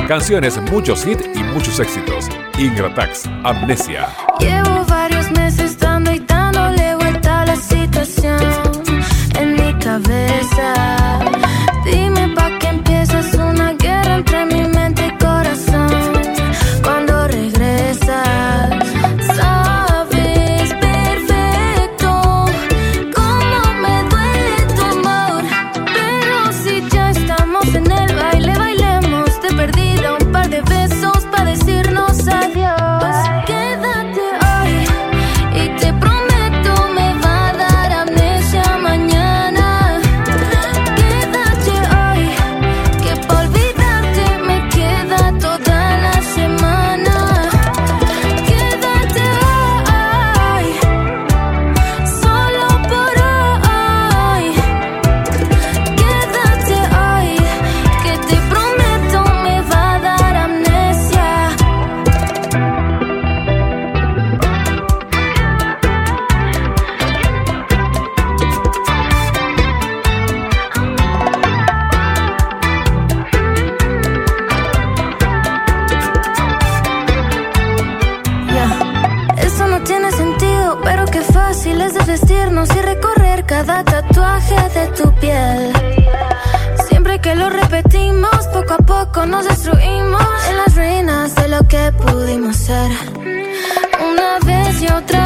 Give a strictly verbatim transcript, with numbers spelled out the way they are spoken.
Canciones, muchos hits y muchos éxitos. Ingratax, Amnesia. Llevo varios meses dando y dándole vuelta a la situación en mi cabeza. Dime pa' qué empiezas una guerra entre mi mente y corazón. Cuando regresas, sabes perfecto cómo me duele tu amor. Pero si ya estamos en el baile, bailemos de perdida un par de besos pa' decirnos adiós. Quédate hoy y te prometo me va a dar amnesia mañana. Quédate hoy, que pa' olvidarte me queda toda la semana. Quédate hoy, solo por hoy. Quédate hoy, que te prometo me va a dar amnesia. Ya, eso no tiene sentido, pero qué fácil es desvestirnos y recorrer cada tatuaje de tu piel. Siempre que lo repetimos, poco a poco nos destruimos en las ruinas de lo que pudimos ser. Una vez y otra